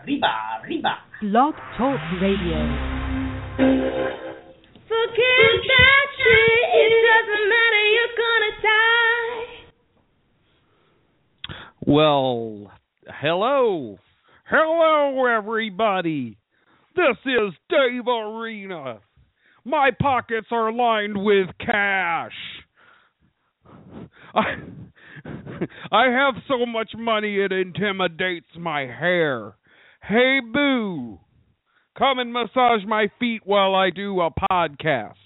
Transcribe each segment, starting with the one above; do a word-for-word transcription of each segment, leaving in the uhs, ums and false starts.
Riba, riba. Blog Talk Radio. Forget that shit, it doesn't matter, you're gonna die. Well, hello. Hello, everybody. This is Dave Arena. My pockets are lined with cash. I, I have so much money it intimidates my hair. Hey, boo. Come and massage my feet while I do a podcast.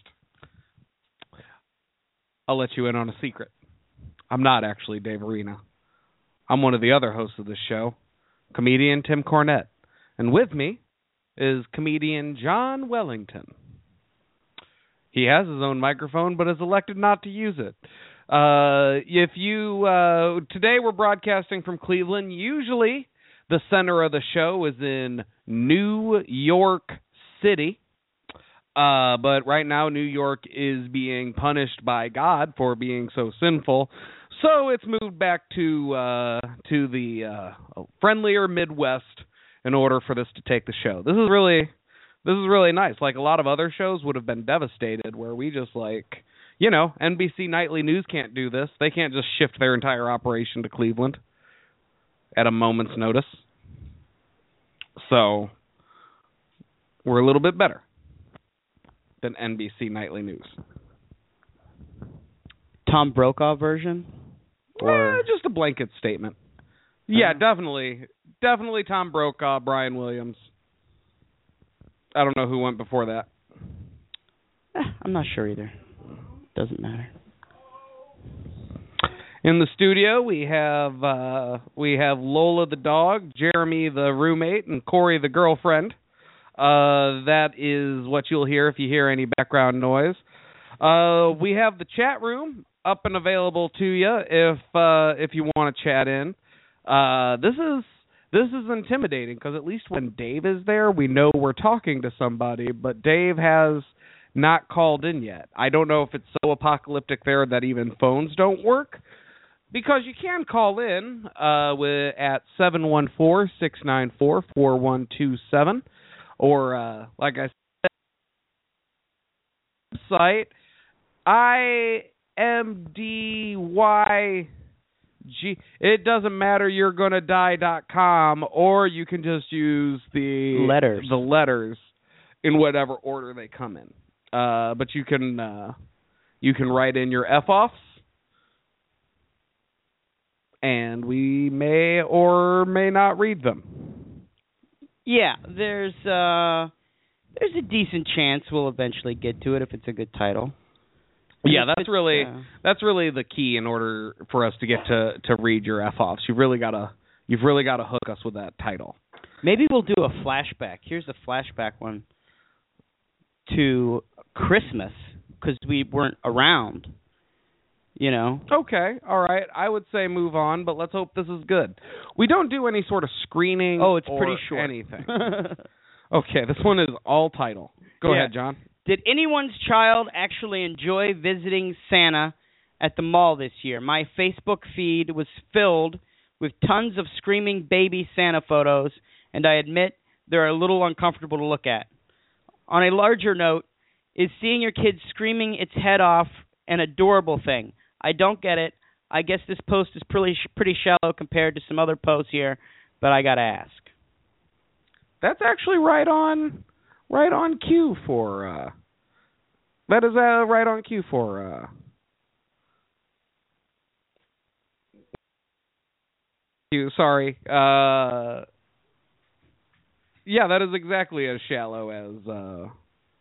I'll let you in on a secret. I'm not actually Dave Arena. I'm one of the other hosts of this show, comedian Tim Cornette. And with me is comedian John Wellington. He has his own microphone, but has elected not to use it. Uh, if you uh, today we're broadcasting from Cleveland. Usually the center of the show is in New York City. Uh, but right now New York is being punished by God for being so sinful. So it's moved back to uh, to the uh, friendlier Midwest in order for this to take the show. This is really this is really nice. Like a lot of other shows would have been devastated where we just like, you know, N B C Nightly News can't do this. They can't just shift their entire operation to Cleveland at a moment's notice. So we're a little bit better than N B C Nightly News. Tom Brokaw version? Or eh, just a blanket statement. Yeah, uh, definitely. Definitely Tom Brokaw, Brian Williams. I don't know who went before that. Eh, I'm not sure either. Doesn't matter. In the studio, we have uh, we have Lola the dog, Jeremy the roommate, and Corey the girlfriend. Uh, that is what you'll hear if you hear any background noise. Uh, we have the chat room up and available to you if uh, if you want to chat in. Uh, this is this is intimidating because at least when Dave is there, we know we're talking to somebody. But Dave has not called in yet. I don't know if it's so apocalyptic there that even phones don't work. Because you can call in uh, with, at seven one four, six nine four, four one two seven. Or, uh, like I said, website, I M D Y G. It doesn't matter, you're gonna die dot com, or you can just use the letters, the letters in whatever order they come in. Uh, but you can uh, you can write in your F-offs, and we may or may not read them. Yeah, there's uh, there's a decent chance we'll eventually get to it if it's a good title. Yeah, that's really uh, that's really the key in order for us to get to, to read your F-offs. You've really gotta you've really gotta hook us with that title. Maybe we'll do a flashback. Here's a flashback one to Christmas because we weren't around. You know. Okay, all right. I would say move on, but let's hope this is good. We don't do any sort of screening. Oh, it's or pretty short. Anything. Okay, this one is all title. Go yeah. ahead, John. Did anyone's child actually enjoy visiting Santa at the mall this year? My Facebook feed was filled with tons of screaming baby Santa photos, and I admit they're a little uncomfortable to look at. On a larger note, is seeing your kid screaming its head off an adorable thing? I don't get it. I guess this post is pretty pretty shallow compared to some other posts here, but I gotta ask. That's actually right on, right on cue for. Uh, that is uh, right on cue for. Uh, you sorry. Uh, yeah, that is exactly as shallow as uh,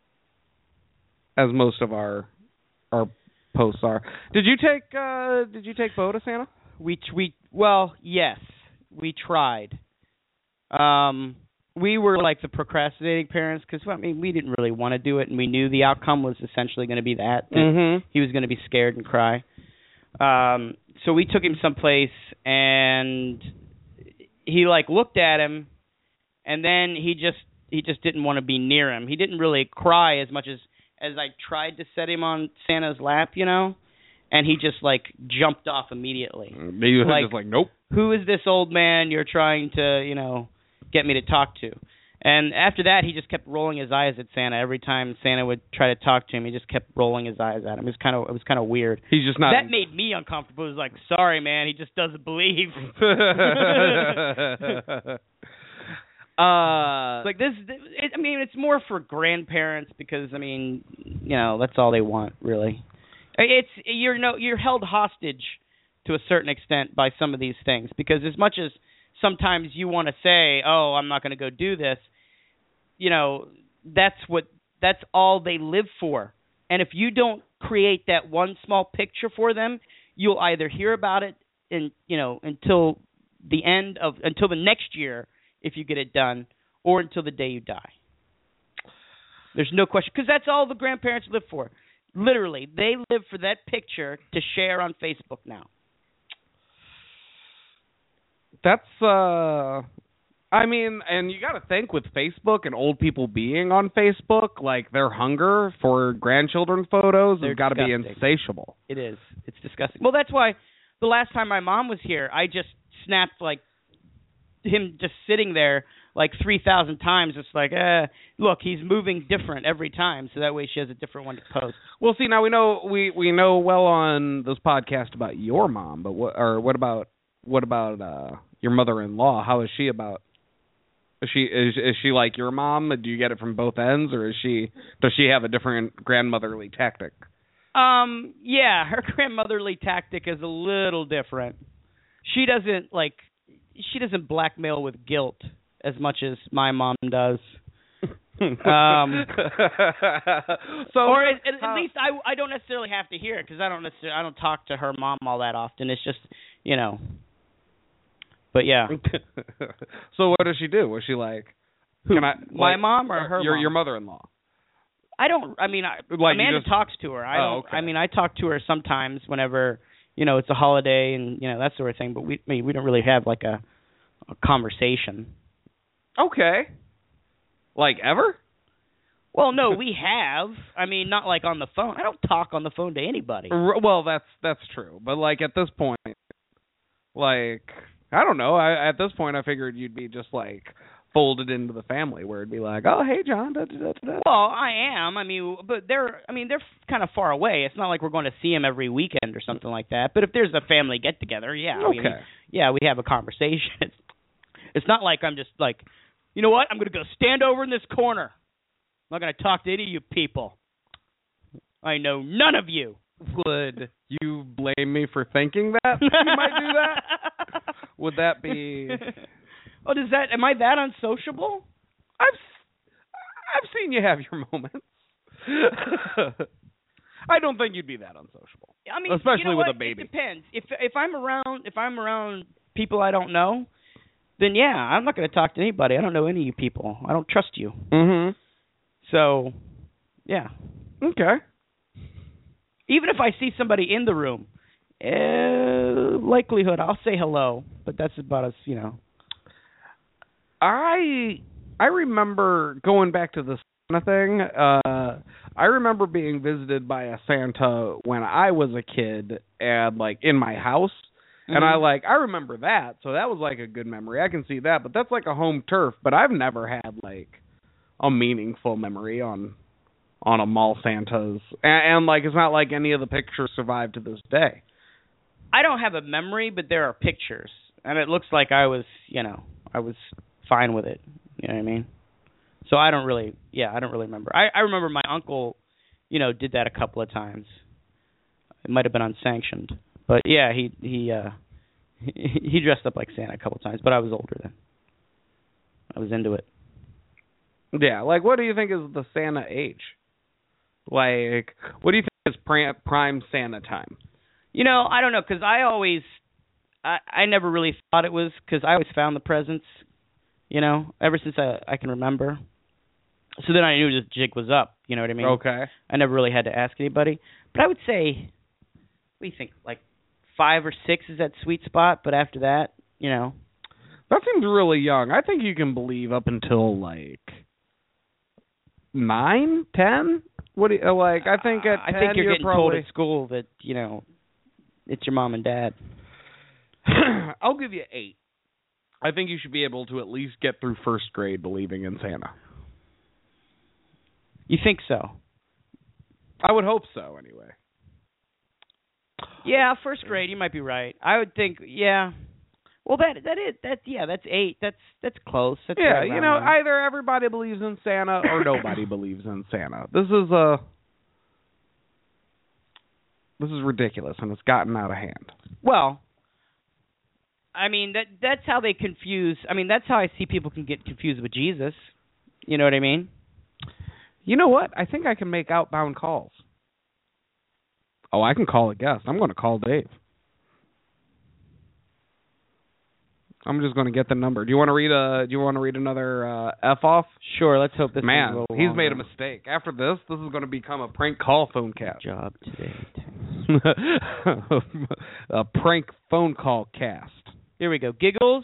as most of our our. posts are. Did you take uh, Did you take Bo to Santa? We we well yes we tried. Um, we were like the procrastinating parents because well, I mean we didn't really want to do it and we knew the outcome was essentially going to be that, that mm-hmm. he was going to be scared and cry. Um, so we took him someplace and he like looked at him and then he just he just didn't want to be near him. He didn't really cry as much as. as I tried to set him on Santa's lap, you know, and he just, like, jumped off immediately. He was like, just like, nope. Who is this old man you're trying to, you know, get me to talk to. And after that, he just kept rolling his eyes at Santa. Every time Santa would try to talk to him, he just kept rolling his eyes at him. It was kind of it was kind of weird. He's just not. That made me uncomfortable. It was like, sorry, man, he just doesn't believe. uh, like this, it, I mean, it's more for grandparents because I mean, you know, that's all they want, really. It's you're no you're held hostage to a certain extent by some of these things because as much as sometimes you want to say, "Oh, I'm not going to go do this," you know, that's what that's all they live for. And if you don't create that one small picture for them, you'll either hear about it in, you know, until the end of until the next year if you get it done, or until the day you die. There's no question because that's all the grandparents live for. Literally, they live for that picture to share on Facebook now. That's, uh, I mean, and you got to think with Facebook and old people being on Facebook, like their hunger for grandchildren photos has got to be insatiable. It is. It's disgusting. Well, that's why the last time my mom was here, I just snapped like him just sitting there like three thousand times. It's like, eh, look, he's moving different every time, so that way she has a different one to post. Well, see, now we know we, we know well on this podcast about your mom, but what or what about what about uh, your mother-in-law? How is she about? Is she is is she like your mom? Do you get it from both ends, or is she does she have a different grandmotherly tactic? Um, yeah, her grandmotherly tactic is a little different. She doesn't like she doesn't blackmail with guilt as much as my mom does. um, so, or at, at, at least I, I don't necessarily have to hear it because I don't necessarily I don't talk to her mom all that often. It's just you know. But yeah. So what does she do? Was she like, Who, can I, my like, mom or her your mom? your mother-in-law? I don't. I mean, I, like Amanda just, talks to her. I oh, don't. okay. I mean, I talk to her sometimes whenever you know it's a holiday and you know that sort of thing. But we I mean, we don't really have like a, a conversation. Okay. Like ever? Well, no, we have. I mean, not like on the phone. I don't talk on the phone to anybody. R- well, that's that's true. But like at this point, like I don't know. I at this point I figured you'd be just like folded into the family where it'd be like, oh hey John. Da, da, da, da. Well, I am. I mean, but they're. I mean, they're kind of far away. It's not like we're going to see them every weekend or something like that. But if there's a family get together, yeah. Okay. I mean, yeah, we have a conversation. It's, it's not like I'm just like, you know what? I'm going to go stand over in this corner. I'm not going to talk to any of you people. I know none of you. Would you blame me for thinking that you might do that? Would that be? Oh, does that? Am I that unsociable? I've I've seen you have your moments. I don't think you'd be that unsociable. I mean, especially you know with what? a baby. It depends. If if I'm around if I'm around people I don't know, then yeah, I'm not going to talk to anybody. I don't know any of you people. I don't trust you. Mm-hmm. So, yeah. Okay. Even if I see somebody in the room, uh, likelihood I'll say hello, but that's about as, you know. I I remember going back to the Santa thing. Uh, I remember being visited by a Santa when I was a kid and like in my house. Mm-hmm. And I like I remember that. So that was like a good memory. I can see that, but that's like a home turf, but I've never had like a meaningful memory on on a mall Santa's. And, and like it's not like any of the pictures survive to this day. I don't have a memory, but there are pictures. And it looks like I was, you know, I was fine with it. You know what I mean? So I don't really, yeah, I don't really remember. I, I remember my uncle, you know, did that a couple of times. It might have been unsanctioned. But yeah, he he uh, he, he dressed up like Santa a couple of times, but I was older then. I was into it. Yeah, like what do you think is the Santa age? Like, what do you think is prime, prime Santa time? You know, I don't know, because I always, I, I never really thought it was, because I always found the presents, you know, ever since I, I can remember. So then I knew the jig was up, you know what I mean? Okay. I never really had to ask anybody. But I would say, what do you think, like five or six is that sweet spot, but after that, you know. That seems really young. I think you can believe up until, like, nine, ten? What do you, like, I think at uh, I ten think you're, you're getting probably... told at school that, you know, it's your mom and dad. I'll give you eight. I think you should be able to at least get through first grade believing in Santa. You think so? I would hope so, anyway. Yeah, first grade. You might be right. I would think. Yeah. Well, that that is that. Yeah, that's eight. That's that's close. That's yeah, right you know, there. either everybody believes in Santa or nobody believes in Santa. This is a. This is ridiculous, and it's gotten out of hand. Well, I mean that that's how they confuse. I mean that's how I see people can get confused with Jesus. You know what I mean? You know what? I think I can make outbound calls. Oh, I can call a guest. I'm going to call Dave. I'm just going to get the number. Do you want to read a? Do you want to read another uh, F off? Sure. Let's hope this. Man, is a little he's longer. made a mistake. After this, this is going to become a prank call phone cast. Good job today. A prank phone call cast. Here we go. Giggles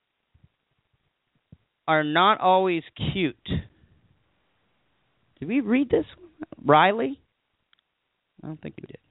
are not always cute. Did we read this one? Riley? I don't think we did.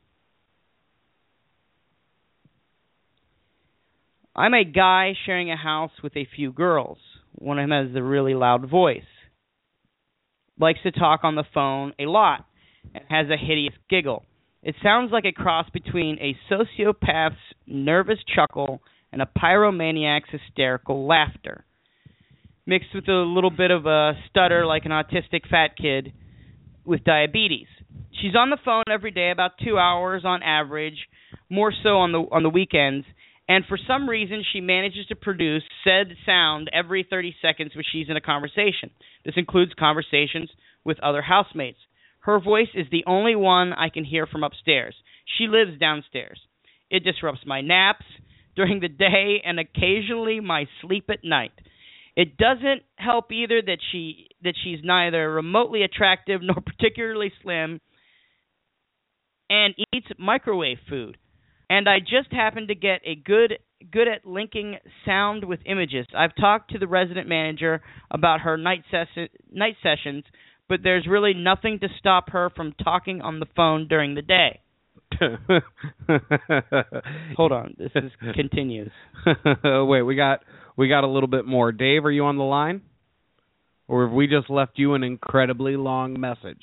I'm a guy sharing a house with a few girls. One of them has a really loud voice. Likes to talk on the phone a lot and has a hideous giggle. It sounds like a cross between a sociopath's nervous chuckle and a pyromaniac's hysterical laughter, mixed with a little bit of a stutter like an autistic fat kid with diabetes. She's on the phone every day, about two hours on average, more so on the on the weekends, and for some reason she manages to produce said sound every thirty seconds when she's in a conversation. This includes conversations with other housemates. Her voice is the only one I can hear from upstairs. She lives downstairs. It disrupts my naps during the day and occasionally my sleep at night. It doesn't help either that she that she's neither remotely attractive nor particularly slim and eats microwave food. And I just happen to get a good good at linking sound with images. I've talked to the resident manager about her night ses- night sessions, but there's really nothing to stop her from talking on the phone during the day. Hold on, this is continues. Wait, we got we got a little bit more. Dave, are you on the line? Or have we just left you an incredibly long message?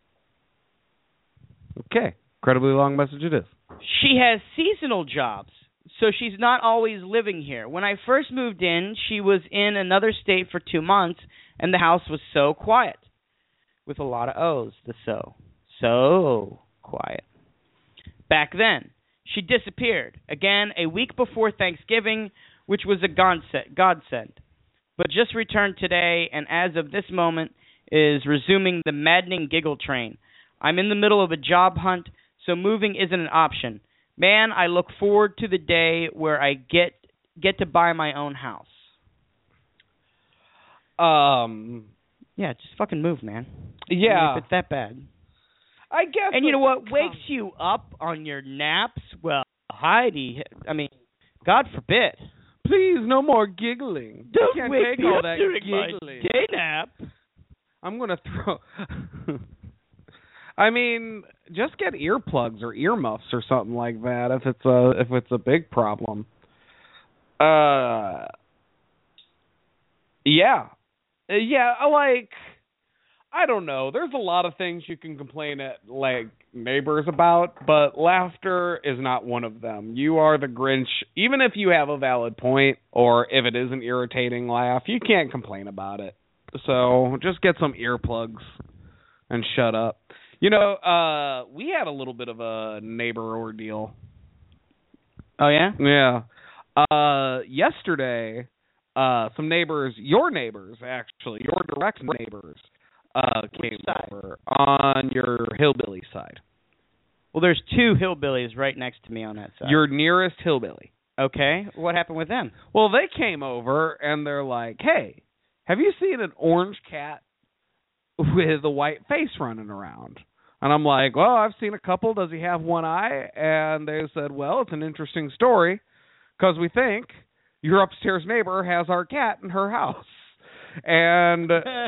Okay, incredibly long message it is. She has seasonal jobs, so she's not always living here. When I first moved in, she was in another state for two months, and the house was so quiet. With a lot of O's, the so. So quiet. Back then, she disappeared, again, a week before Thanksgiving, which was a godsend, but just returned today, and as of this moment, is resuming the maddening giggle train. I'm in the middle of a job hunt, so moving isn't an option. Man, I look forward to the day where I get get to buy my own house. Um, yeah, just fucking move, man. Yeah, I mean, if it's that bad. I guess. And you know what wakes you up on your naps? Well, Heidi, I mean, God forbid. Please, no more giggling. Don't can't wake take me all up that during giggling. my day nap. I'm gonna throw. I mean, just get earplugs or earmuffs or something like that if it's a if it's a big problem. Uh, yeah, Uh, yeah. Like, I don't know. There's a lot of things you can complain at like neighbors about, but laughter is not one of them. You are the Grinch, even if you have a valid point or if it is an irritating laugh. You can't complain about it. So just get some earplugs and shut up. You know, uh, we had a little bit of a neighbor ordeal. Oh, yeah? Yeah. Uh, yesterday, uh, some neighbors, your neighbors, actually, your direct neighbors, uh, came over on your hillbilly side. Well, there's two hillbillies right next to me on that side. Your nearest hillbilly. Okay. What happened with them? Well, they came over, and they're like, hey, have you seen an orange cat with a white face running around? And I'm like, well, I've seen a couple. Does he have one eye? And they said, well, it's an interesting story because we think your upstairs neighbor has our cat in her house. And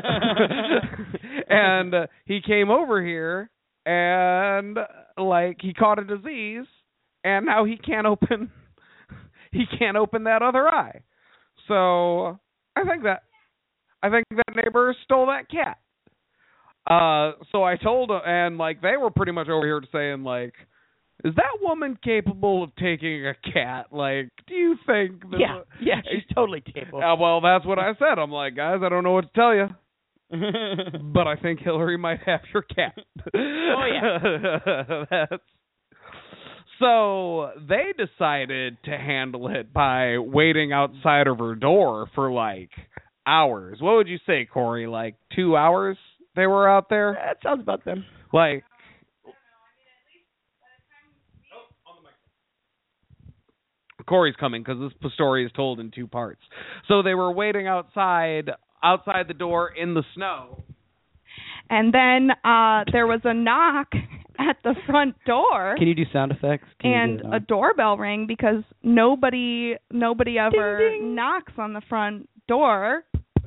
and uh, he came over here and, like, he caught a disease, and now he can't open he can't open that other eye. So I think that I think that neighbor stole that cat. Uh, so I told them, and like they were pretty much over here saying like, is that woman capable of taking a cat? Like, do you think? That Yeah, yeah, she's totally capable. Uh, well, that's what I said. I'm like, guys, I don't know what to tell you, but I think Hillary might have your cat. Oh yeah. That's... So they decided to handle it by waiting outside of her door for like hours. What would you say, Corey? Like two hours they were out there? That sounds about them. Like, Corey's coming because this story is told in two parts. So they were waiting outside, outside the door in the snow. And then uh, there was a knock at the front door. Can you do sound effects? Can and do a doorbell rang because nobody nobody ever Ding, ding. knocks on the front door.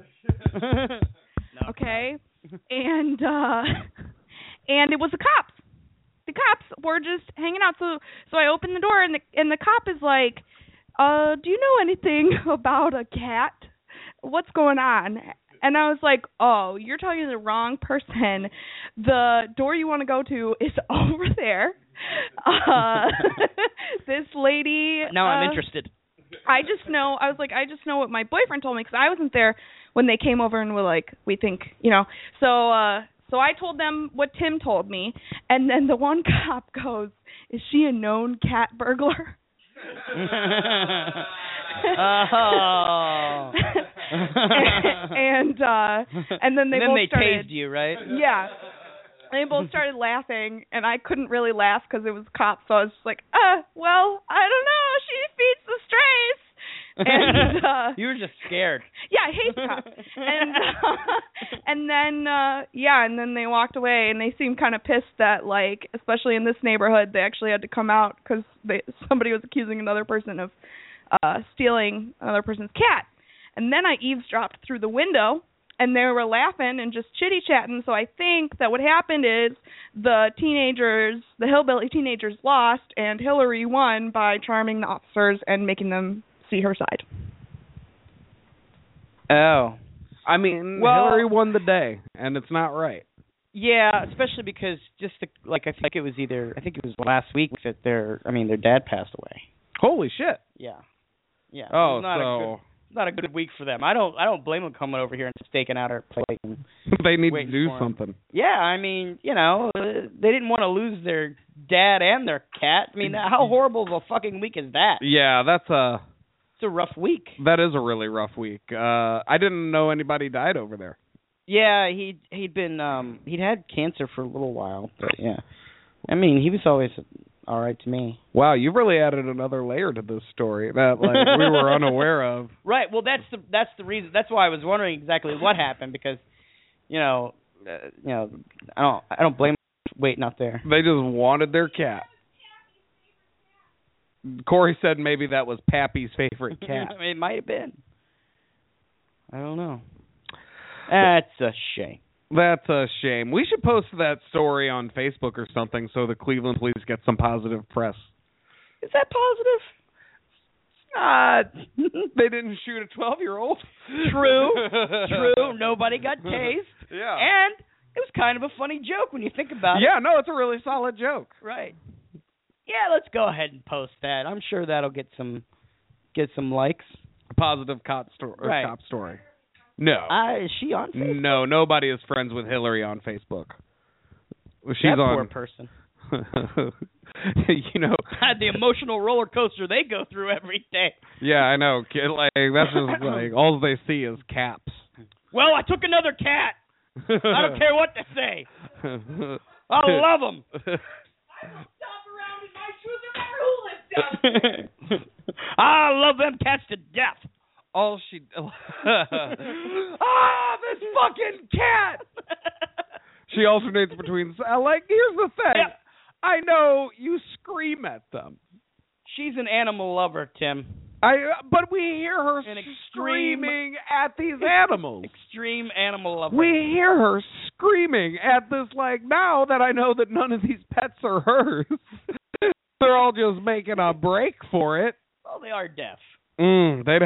No. Okay. And uh and it was the cops. The cops were just hanging out. So so I opened the door and the and the cop is like, "Uh, do you know anything about a cat? What's going on?" And I was like, "Oh, you're talking to the wrong person. The door you want to go to is over there." Uh, this lady. Now I'm uh, interested. I just know. I was like, I just know what my boyfriend told me because I wasn't there when they came over and were like, we think, you know. So, uh, so I told them what Tim told me, and then the one cop goes, "Is she a known cat burglar?" Oh. and uh, and then they and then both they started. tased you, right? Yeah. They both started laughing, and I couldn't really laugh because it was cops. So I was just like, uh, well, I don't know. She feeds the strays. And uh, you were just scared. Yeah, I hate cops. And uh, and then uh, yeah, and then they walked away, and they seemed kind of pissed that, like, especially in this neighborhood, they actually had to come out because they somebody was accusing another person of uh, stealing another person's cat. And then I eavesdropped through the window. And they were laughing and just chitty-chatting, so I think that what happened is the teenagers, the hillbilly teenagers lost, and Hillary won by charming the officers and making them see her side. Oh. I mean, Well- Hillary won the day, and it's not right. Yeah, especially because just the, like I think it was either I think it was last week that their I mean their dad passed away. Holy shit. Yeah. Yeah. Oh, It's not a so good, not a good week for them. I don't I don't blame them coming over here and staking out our plate. And, they need to waiting do for 'em. something. yeah, I mean, you know, uh, they didn't want to lose their dad and their cat. I mean, how horrible of a fucking week is that? Yeah, that's a It's a rough week. that is a really rough week. Uh, I didn't know anybody died over there. Yeah, he he'd been um he'd had cancer for a little while, but yeah. I mean, he was always all right to me. Wow, you've really added another layer to this story that like we were unaware of. Right. Well, that's the that's the reason. That's why I was wondering exactly what happened because, you know, uh, you know, I don't I don't blame him waiting out there. They just wanted their cat. Corey said maybe that was Pappy's favorite cat. It might have been. I don't know. That's a shame. That's a shame. We should post that story on Facebook or something so the Cleveland police get some positive press. Is that positive? It's not. They didn't shoot a twelve-year-old. True. True. Nobody got tased. Yeah. And it was kind of a funny joke when you think about it. Yeah, no, it's a really solid joke. Right. Yeah, let's go ahead and post that. I'm sure that'll get some get some likes. Positive cop, sto- or Right. cop story. No. Uh, is she on Facebook? No, nobody is friends with Hillary on Facebook. She's that on. poor person. You know. The emotional roller coaster they go through every day. Yeah, I know. Kid, like that's just like all they see is caps. Well, I took another cat. I don't care what they say. I love them. I love them cats to death. All she. Ah, this fucking cat. She alternates between. uh, Like, here's the thing. Yep. I know you scream at them. She's an animal lover, Tim. I, but we hear her An extreme- screaming at these animals. Extreme animal lover. We hear her screaming at this, like, now that I know that none of these pets are hers, they're all just making a break for it. Well, they are deaf. Mm, they'd have to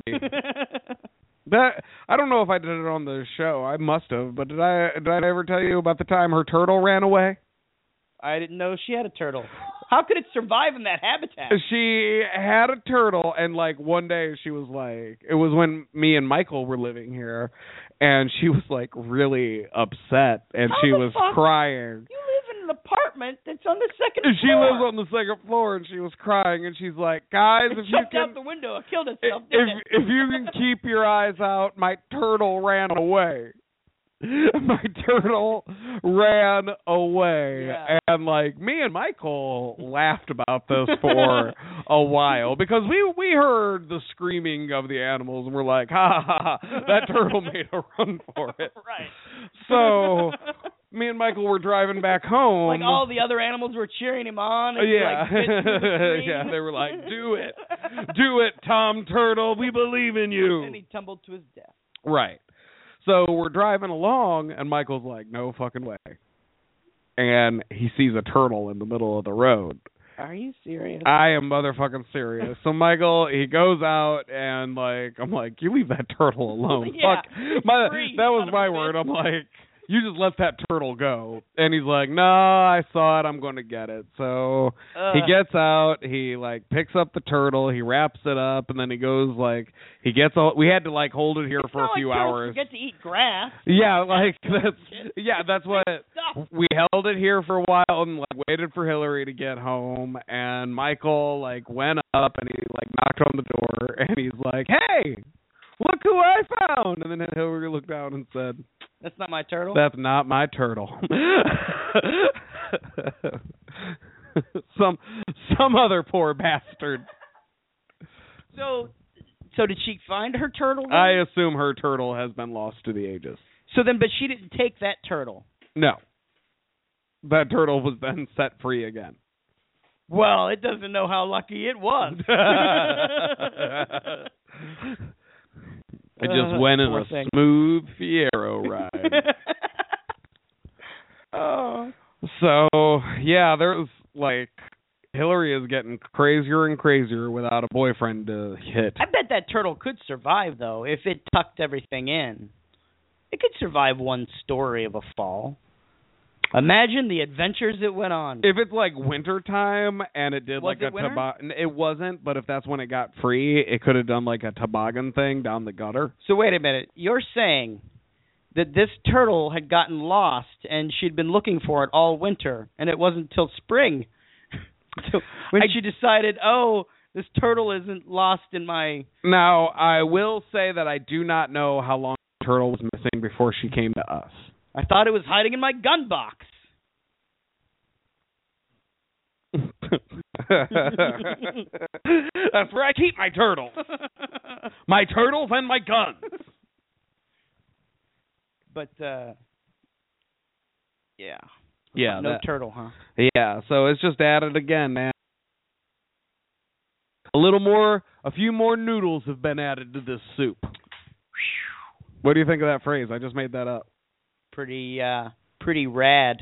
me. That I don't know if I did it on the show. I must have, but did I did I ever tell you about the time her turtle ran away? I didn't know she had a turtle. How could it survive in that habitat? She had a turtle, and like one day she was like, it was when me and Michael were living here, and she was like really upset, and How she the was fuck? crying. You live in an apartment that's on the second And she floor. lives on the second floor, and she was crying, and she's like, guys, It if you jumped can, out the window. It killed if, itself, didn't it? if you can keep your eyes out, my turtle ran away. My turtle ran away. Yeah. And like me and Michael laughed about this for a while because we we heard the screaming of the animals and we're like, ha ha ha, that turtle made a run for it. Right. So me and Michael were driving back home. Like all the other animals were cheering him on. And yeah. Like, bit through the screen. Yeah, they were like, do it. Do it, Tom Turtle. We believe in you. And he tumbled to his death. Right. So we're driving along, and Michael's like, no fucking way. And he sees a turtle in the middle of the road. Are you serious? I am motherfucking serious. So Michael, he goes out, and like, I'm like, you leave that turtle alone. Yeah, Fuck. My, free, that was son of my a word. bitch. I'm like, you just let that turtle go. And he's like, no, I saw it. I'm going to get it. So Ugh. he gets out. He, like, picks up the turtle. He wraps it up. And then he goes, like, he gets all, we had to, like, hold it here It's for not a few like turtles hours. Get to eat grass. Yeah, like, that's, yeah, that's what, Stuff. we held it here for a while and, like, waited for Hillary to get home. And Michael, like, went up and he, like, knocked on the door. And he's like, hey, look who I found. And then Hillary looked down and said, That's not my turtle. that's not my turtle. some some other poor bastard. So, so did she find her turtle? then? I assume her turtle has been lost to the ages. So then, but she didn't take that turtle. No. That turtle was then set free again. Well, it doesn't know how lucky it was. I just Uh, went in poor a thing. smooth Fiero ride. Oh. So, yeah, there's, like, Hillary is getting crazier and crazier without a boyfriend to hit. I bet that turtle could survive, though, if it tucked everything in. It could survive one story of a fall. Imagine the adventures it went on. If it's, like, winter time and it did, Was like, it a winter? toboggan. It wasn't, but if that's when it got free, it could have done, like, a toboggan thing down the gutter. So wait a minute. You're saying that this turtle had gotten lost and she'd been looking for it all winter, and it wasn't until spring so when I- she decided, oh, this turtle isn't lost in my... Now, I will say that I do not know how long the turtle was missing before she came to us. I thought it was hiding in my gun box. That's where I keep my turtles. My turtles and my guns. But, uh... yeah. Yeah, No that- turtle, huh? Yeah, so it's just added again, man. A little more, a few more noodles have been added to this soup. What do you think of that phrase? I just made that up. Pretty, uh, pretty rad.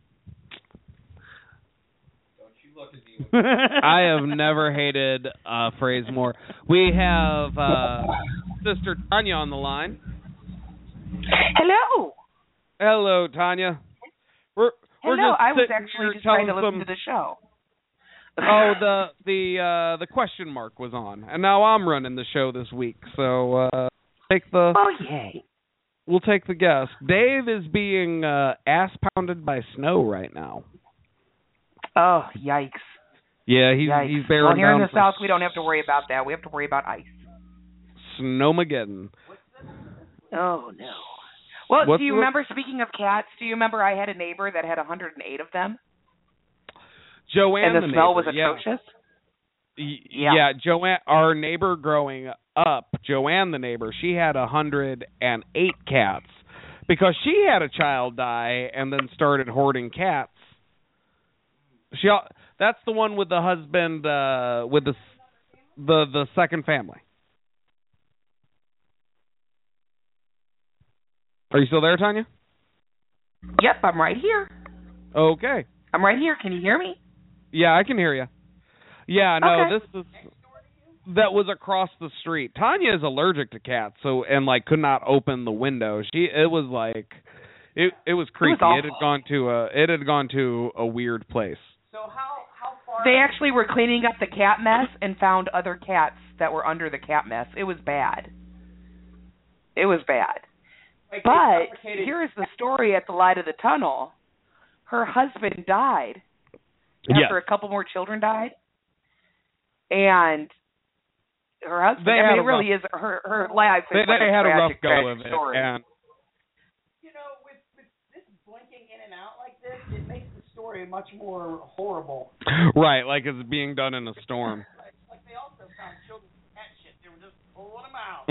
I have never hated a phrase more. We have uh, Sister Tanya on the line. Hello. Hello, Tanya. We're we're Hello. just I was sitting actually here just trying to telling listen some- to the show. Oh, the the uh, the question mark was on, and now I'm running the show this week. So uh, take the Oh, yay. we'll take the guest. Dave is being uh, ass pounded by snow right now. Oh, yikes. Yeah, he's Yikes. he's bearing Well, here in down the for South, we don't have to worry about that. We have to worry about ice. Snowmageddon. Oh, no. Well, What's do you the- remember, speaking of cats, do you remember I had a neighbor that had one hundred eight of them? Joanne, and the, smell neighbor, was yeah. atrocious? Y- Yeah. Yeah, Joanne, our neighbor growing up, Joanne the neighbor, she had a hundred and eight cats because she had a child die and then started hoarding cats. She, al- that's the one with the husband uh, with the s- the the second family. Are you still there, Tanya? Yep, I'm right here. Okay. I'm right here. Can you hear me? Yeah, I can hear you. Yeah, no, Okay. this is that was across the street. Tanya is allergic to cats, so and like could not open the window. She it was like it it was creepy. It, was it had gone to a it had gone to a weird place. So how how far? They actually were cleaning up the cat mess and found other cats that were under the cat mess. It was bad. It was bad. Like, but here's the story at the light of the tunnel. Her husband died after yes. a couple more children died. And her husband, they I mean, it rough, really is, her her life is They, like they a had tragic, a rough go of it. Story. And you know, with, with this blinking in and out like this, it makes the story much more horrible. Right, like it's being done in a storm. Like they also found children with cat shit. They were just pulling them out.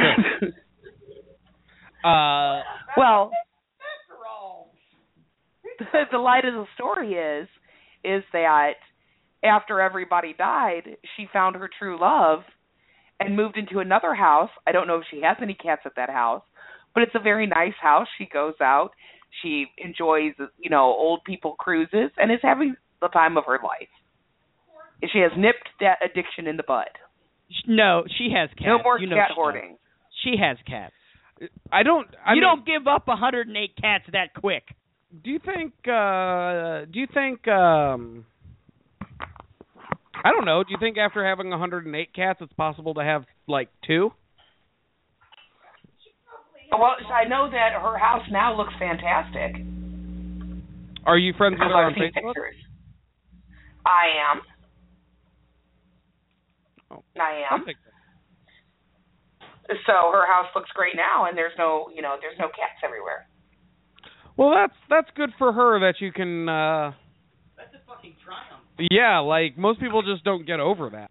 uh, well, after all, the, the light of the story is, is that after everybody died, she found her true love and moved into another house. I don't know if she has any cats at that house, but it's a very nice house. She goes out. She enjoys, you know, old people cruises and is having the time of her life. She has nipped that addiction in the bud. No, she has cats. No more you know cat she hoarding. Does. She has cats. I don't. I you mean, don't give up one hundred eight cats that quick. Do you think? Uh, do you think? Um, I don't know. Do you think after having one hundred eight cats, it's possible to have like two? Well, I know that her house now looks fantastic. Are you friends with her on I've seen Facebook? Pictures. I am. Oh. I am. So her house looks great now, and there's no, you know, there's no cats everywhere. Well, that's that's good for her that you can. Uh, that's a fucking triumph. Yeah, like most people just don't get over that.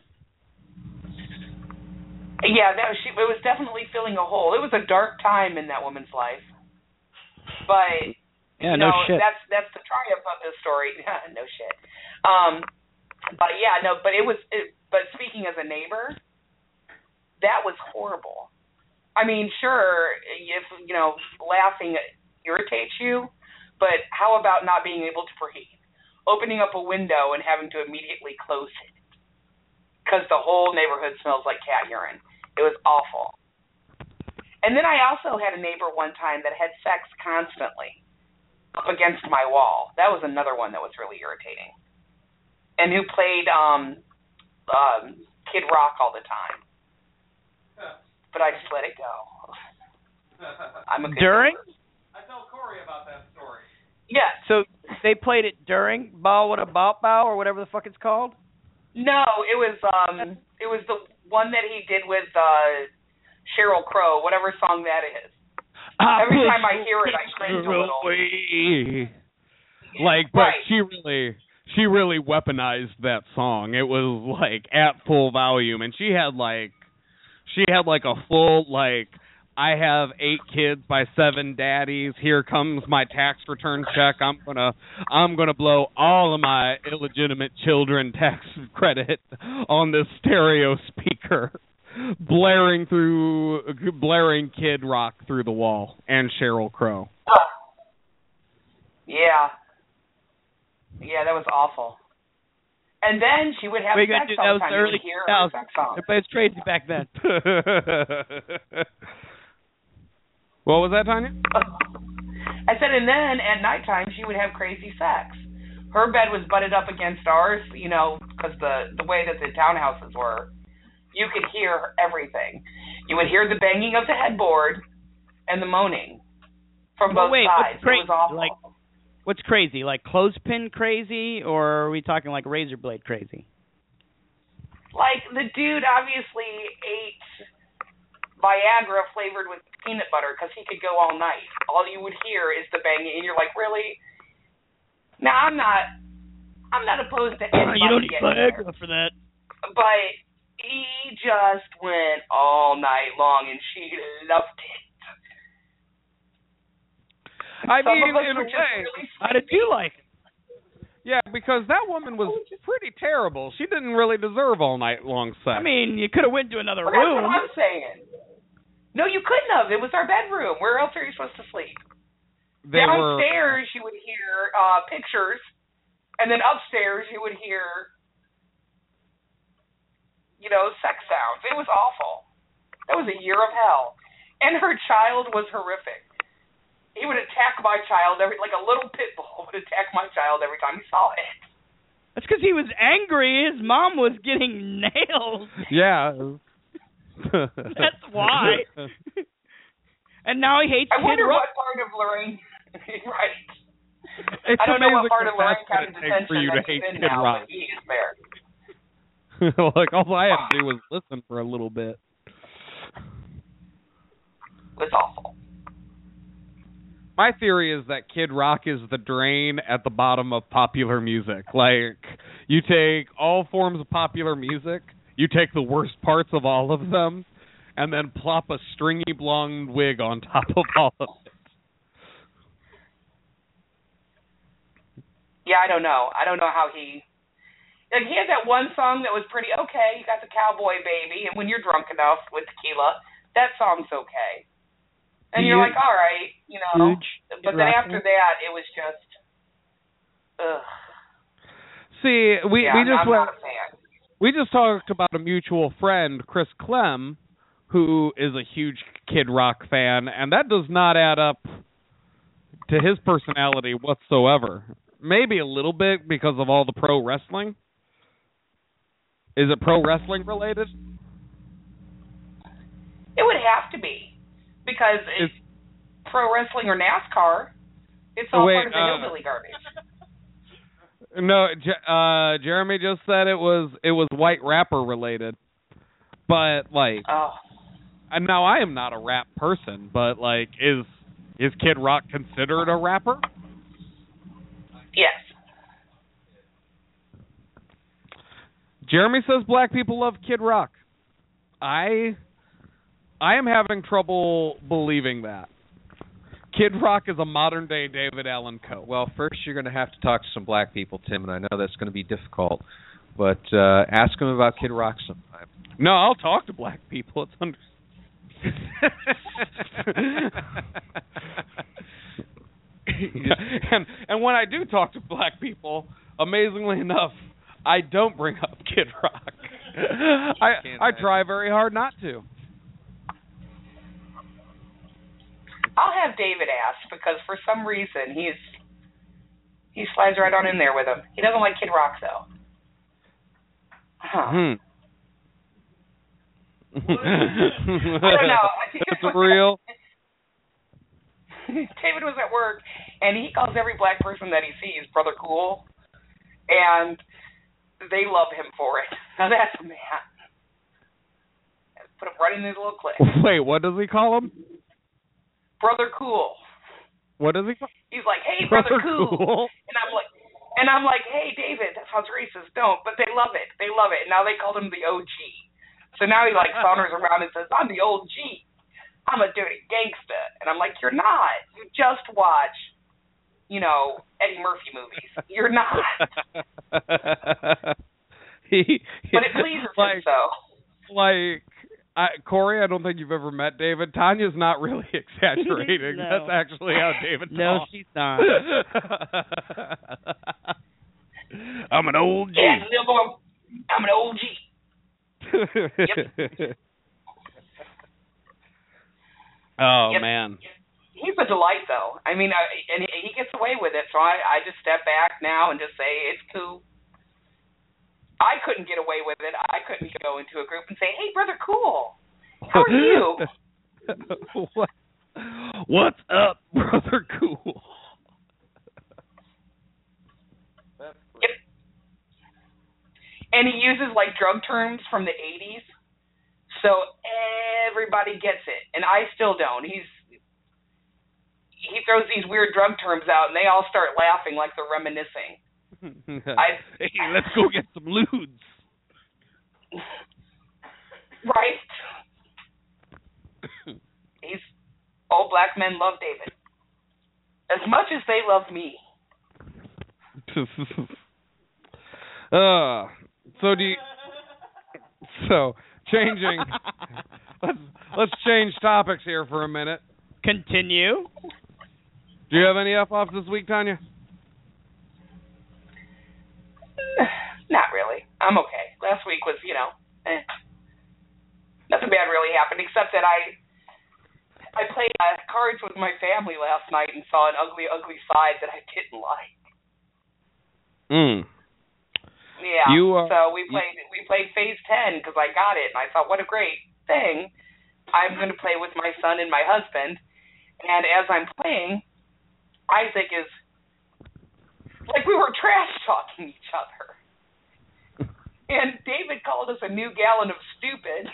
Yeah, that was, she, it was definitely filling a hole. It was a dark time in that woman's life, but yeah, you know, no shit. That's that's the triumph of this story. No shit. Um, but yeah, no, but it was. It, but speaking as a neighbor, that was horrible. I mean, sure, if you know, laughing irritates you, but how about not being able to breathe? Opening up a window and having to immediately close it because the whole neighborhood smells like cat urine. It was awful. And then I also had a neighbor one time that had sex constantly up against my wall. That was another one that was really irritating. And who played um, um, Kid Rock all the time. But I just let it go. I'm a good During? neighbor. I tell Corey about that story. Yeah. So they played it during Bow What a Bow Bow or whatever the fuck it's called? No, it was um it was the one that he did with uh Sheryl Crow, whatever song that is. I Every time I hear it, I cringe a little. Away. Like, but right. she really, she really weaponized that song. It was like at full volume, and she had like, she had like a full like. I have eight kids by seven daddies. Here comes my tax return check. I'm gonna, I'm gonna blow all of my illegitimate children tax credit on this stereo speaker, blaring through, blaring Kid Rock through the wall and Sheryl Crow. Yeah, yeah, that was awful. And then she would have Wait, sex do, all that the time. was early You would hear her sex song. Everybody was crazy back then. What was that, Tanya? I said, and then at nighttime she would have crazy sex. Her bed was butted up against ours, you know, because the the way that the townhouses were, you could hear everything. You would hear the banging of the headboard and the moaning from well, both wait, sides. What's crazy? It was awful. Like, what's crazy? Like clothespin crazy, or are we talking like razor blade crazy? Like the dude obviously ate Viagra flavored with peanut butter because he could go all night. All you would hear is the banging, and you're like, really? Now, I'm not, I'm not opposed to anybody You don't need getting Viagra there, for that. but he just went all night long, and she loved it. I Some mean, of us in a were just way, really How did you like it? yeah, because that woman was pretty terrible. She didn't really deserve all night long sex. I mean, you could have went to another Well, that's room. what I'm saying. No, you couldn't have. It was our bedroom. Where else are you supposed to sleep? they Downstairs, you would hear uh, pictures, and then upstairs, you would hear, you know, sex sounds. It was awful. That was a year of hell. And her child was horrific. He would attack my child every, like a little pit bull would attack my child every time he saw it. That's because he was angry. His mom was getting nailed. Yeah. That's why. And now he hates I Kid wonder Rock. what part of Lorraine, right. It's I don't know what amazing part of that Lorraine that's what County it takes for you Detention to that he's hate in Kid now, Rock. but he is there. Like, all I had to do was listen for a little bit. It's awful. My theory is that Kid Rock is the drain at the bottom of popular music. Like, you take all forms of popular music, you take the worst parts of all of them, and then plop a stringy blonde wig on top of all of it. Yeah, I don't know. I don't know how he... Like, he had that one song that was pretty okay. You got the Cowboy Baby, and when you're drunk enough with tequila, that song's okay. And you're like, all right, you know. Huge But then after that, it was just... Ugh. See, we, yeah, we just I'm went... not a fan. We just talked about a mutual friend, Chris Clem, who is a huge Kid Rock fan, and that does not add up to his personality whatsoever. Maybe a little bit because of all the pro wrestling. Is it pro wrestling related? It would have to be. Because it's pro wrestling or NASCAR. It's all Wait, part of the uh, hillbilly garbage. No, Je- uh, Jeremy just said it was it was white rapper related, but like, Oh. and now I am not a rap person, but like, is is Kid Rock considered a rapper? Yes. Jeremy says black people love Kid Rock. I I am having trouble believing that. Kid Rock is a modern day David Allan Coe. Well, first you're going to have to talk to some black people, Tim, and I know that's going to be difficult. But uh, ask them about Kid Rock sometime. No, I'll talk to black people. It's under. and and when I do talk to black people, amazingly enough, I don't bring up Kid Rock. I I try very hard not to. I'll have David ask because for some reason he's he slides right on in there with him. He doesn't like Kid Rock though. Huh. Hmm. I don't know. That's real. David was at work and he calls every black person that he sees Brother Cool, and they love him for it. Now that's a man. Put him right in his little clip. Wait, what does he call him? Brother Cool. What does he call? He's like, hey, Brother, Brother cool. Cool. And I'm like, and I'm like, hey, David, that sounds racist. Don't, but they love it. They love it. And now they called him the O G. So now he like saunters around and says, I'm the old G. I'm a dirty gangster. And I'm like, you're not. You just watch, you know, Eddie Murphy movies. You're not. he, but it pleases like, him so. Like, I, Corey, I don't think you've ever met David. Tanya's not really exaggerating. No. That's actually how David No, talks. she's not. I'm an old G. Yeah, little boy, I'm an old G. Yep. Oh, Yep. man. He's a delight, though. I mean, I, and he, he gets away with it, so I, I just step back now and just say, it's cool. I couldn't get away with it. I couldn't go into a group and say, hey, Brother Cool, how are you? what? What's up, Brother Cool? Yep. And he uses, like, drug terms from the eighties, so everybody gets it, and I still don't. He's He throws these weird drug terms out, and they all start laughing like they're reminiscing. I, hey, let's go get some lewds. Right? He's all black men love David as much as they love me. uh, so do you? So changing. let's let's change topics here for a minute. Continue. Do you have any F-offs this week, Tanya? Not really. I'm okay. Last week was, you know, eh, nothing bad really happened except that I I played uh, cards with my family last night and saw an ugly, ugly side that I didn't like. Mm. Yeah. You, uh, so we played we played Phase ten because I got it, and I thought, what a great thing. I'm going to play with my son and my husband, and as I'm playing, Isaac is like we were trash talking each other. And David called us a new gallon of stupid.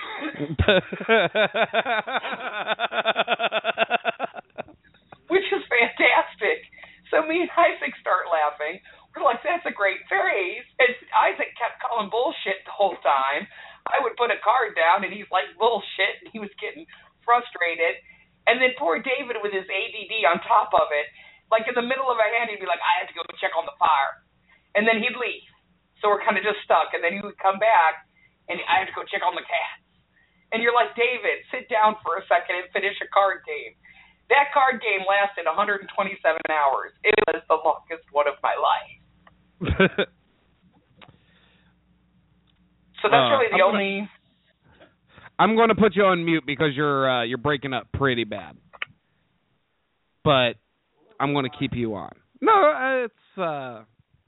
Which is fantastic. So me and Isaac start laughing. We're like, that's a great phrase. And Isaac kept calling bullshit the whole time. I would put a card down, and he's like, bullshit, and he was getting frustrated. And then poor David with his A D D on top of it, like in the middle of a hand, he'd be like, I have to go check on the fire. And then he'd leave. So we're kind of just stuck. And then he would come back, and I have to go check on the cats. And you're like, David, sit down for a second and finish a card game. That card game lasted one hundred twenty-seven hours. It was the longest one of my life. So that's uh, really the I'm only... Gonna, I'm going to put you on mute because you're uh, you're breaking up pretty bad. But I'm going to keep you on. No, it's... Uh,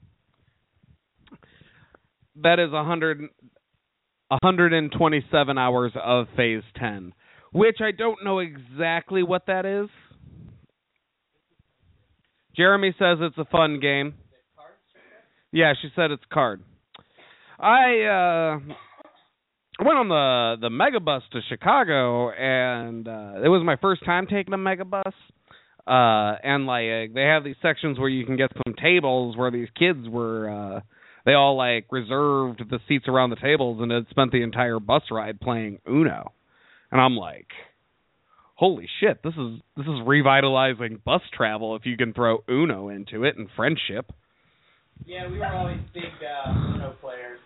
that is one hundred, one hundred twenty-seven hours of Phase ten, which I don't know exactly what that is. Jeremy says it's a fun game. Yeah, she said it's card. I uh, went on the, the Megabus to Chicago, and uh, it was my first time taking a Megabus. Uh, and like they have these sections where you can get some tables where these kids were... Uh, They all, like, reserved the seats around the tables and had spent the entire bus ride playing Uno. And I'm like, holy shit, this is this is revitalizing bus travel if you can throw Uno into it and friendship. Yeah, we were always big uh, Uno players.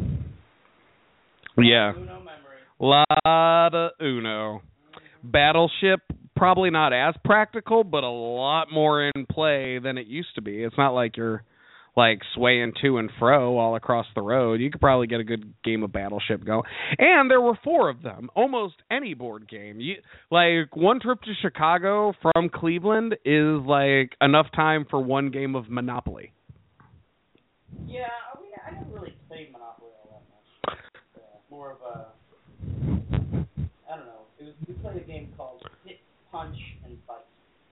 Yeah. Uno memory. Lot of Uno. Battleship, probably not as practical, but a lot more in play than it used to be. It's not like you're... like swaying to and fro all across the road. You could probably get a good game of Battleship going. And there were four of them. Almost any board game. You, like, one trip to Chicago from Cleveland is, like, enough time for one game of Monopoly. Yeah, I mean, I never really played Monopoly all that much. Uh, more of a, I don't know. It was, we played a game called Hit, Punch, and Fight.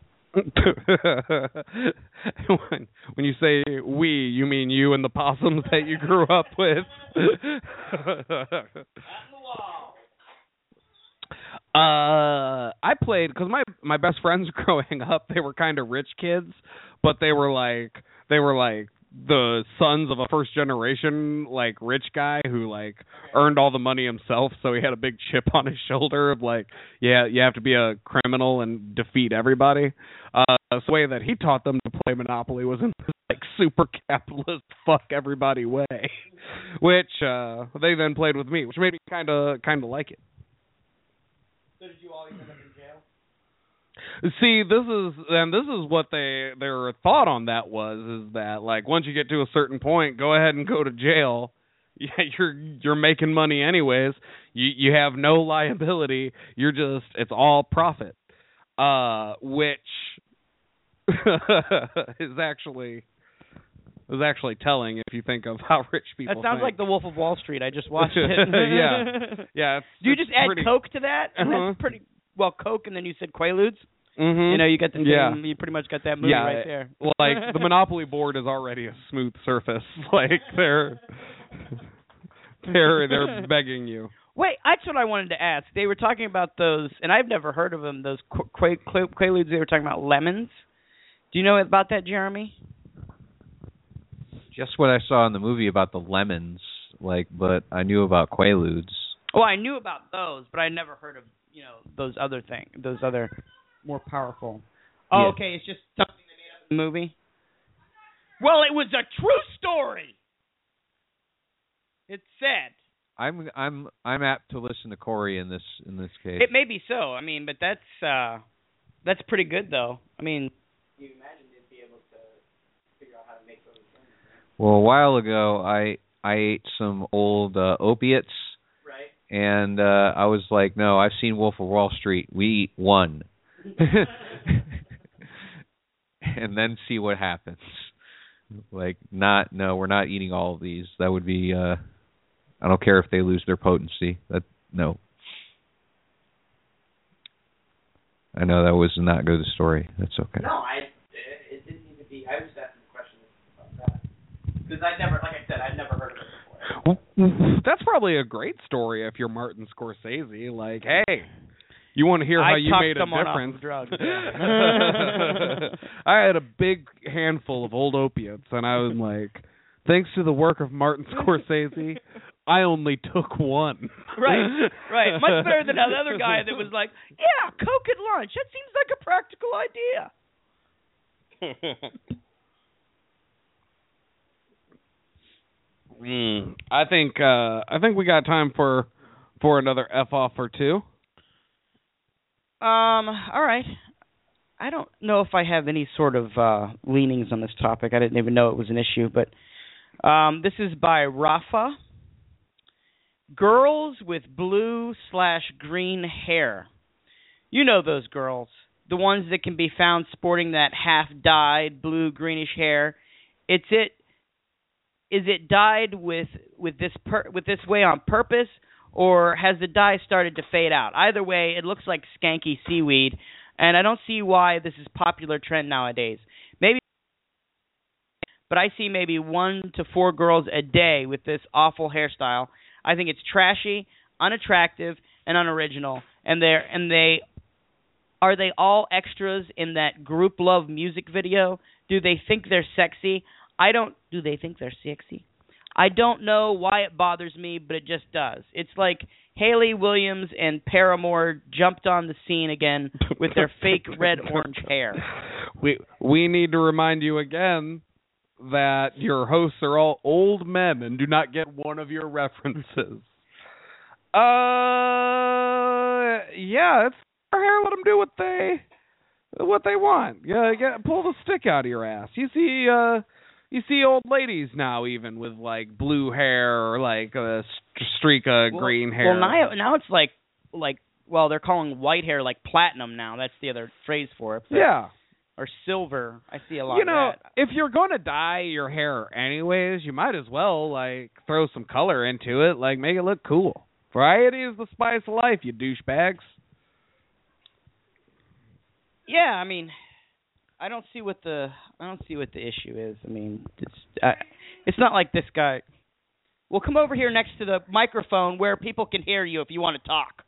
when, when you say we, you mean you and the possums that you grew up with. uh, I played because my my best friends growing up, they were kind of rich kids, but they were like they were like the sons of a first generation like rich guy who like earned all the money himself, so he had a big chip on his shoulder of like, yeah, you have to be a criminal and defeat everybody. Uh, so the way that he taught them to play Monopoly was in this like super capitalist fuck everybody way, which uh, they then played with me, which made me kind of kind of like it. So did you always end up in jail? See, this is and this is what they their thought on that was is that like once you get to a certain point, go ahead and go to jail. Yeah, you're you're making money anyways. You you have no liability. You're just it's all profit, uh, which is actually is actually telling if you think of how rich people. That sounds think. like The Wolf of Wall Street. I just watched it. yeah, yeah. It's, Do you it's just add pretty... Coke to that? Uh-huh. That's pretty well Coke, and then you said Quaaludes. Mm-hmm. You know, you got the same, yeah. you pretty much got that movie yeah, right there. Like the Monopoly board is already a smooth surface. Like they're they're they're begging you. Wait, that's what I wanted to ask. They were talking about those, and I've never heard of them. Those Qu- Qu- Qu- Quaaludes. They were talking about lemons. Do you know about that, Jeremy? Just what I saw in the movie about the lemons, like, but I knew about Quaaludes. Well, I knew about those, but I never heard of you know those other things, those other more powerful. Oh, Yeah. okay, it's just something they made up in the movie. Well, it was a true story. It's sad. I'm I'm I'm apt to listen to Corey in this in this case. It may be so. I mean, but that's uh, that's pretty good, though. I mean, you imagine they'd be able to figure out how to make those things. Well, a while ago, I I ate some old uh, opiates, and uh, I was like, no, I've seen Wolf of Wall Street. We eat one, and then see what happens. Like, not, no, we're not eating all of these. That would be, uh, I don't care if they lose their potency. That no. I know that was not good story. That's okay. No, I it didn't even be. I was asking questions about that because I never, like I said, I'd never heard of it before. That's probably a great story if you're Martin Scorsese. Like, hey, you want to hear how I you made a difference? Off of drugs, yeah. I had a big handful of old opiates, and I was like, thanks to the work of Martin Scorsese, I only took one. Right, right. Much better than that other guy that was like, yeah, Coke at lunch. That seems like a practical idea. mm, I think uh, I think we got time for for another F off or two. Um. All right. I don't know if I have any sort of uh, leanings on this topic. I didn't even know it was an issue, but um, this is by Rafa. Girls with blue slash green hair. You know those girls. The ones that can be found sporting that half-dyed blue greenish hair. It's it. Is it dyed with with this per, with this way on purpose, or has the dye started to fade out? Either way, it looks like skanky seaweed, and I don't see why this is a popular trend nowadays. Maybe, but I see maybe one to four girls a day with this awful hairstyle. I think it's trashy, unattractive, and unoriginal. And they and they are they all extras in that Group Love music video? Do they think they're sexy? I don't. Do they think they're sexy? I don't know why it bothers me, but it just does. It's like Hayley Williams and Paramore jumped on the scene again with their fake red-orange hair. We we need to remind you again that your hosts are all old men and do not get one of your references. Uh, yeah, it's their hair. Let them do what they what they want. Yeah, get pull the stick out of your ass. You see, uh, you see old ladies now even with like blue hair or like a st- streak of well, green hair. Well, now now it's like like well, they're calling white hair like platinum now. That's the other phrase for it. But, yeah. Or silver. I see a lot you of know, that. if you're going to dye your hair anyways, you might as well, like, throw some color into it. Like, make it look cool. Variety is the spice of life, you douchebags. Yeah, I mean, I don't see what the I don't see what the issue is. I mean, it's uh, it's not like this guy. Well, come over here next to the microphone where people can hear you if you want to talk.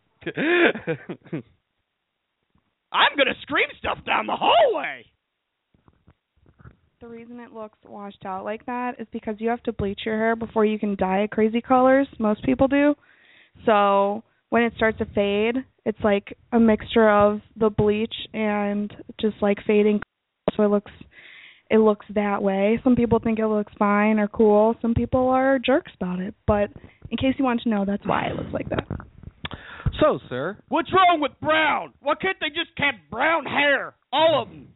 I'm going to scream stuff down the hallway. The reason it looks washed out like that is because you have to bleach your hair before you can dye it crazy colors. Most people do. So when it starts to fade, it's like a mixture of the bleach and just like fading. So it looks it looks that way. Some people think it looks fine or cool. Some people are jerks about it. But in case you want to know, that's why it looks like that. So, sir, what's wrong with brown? Why can't they just have brown hair? All of them.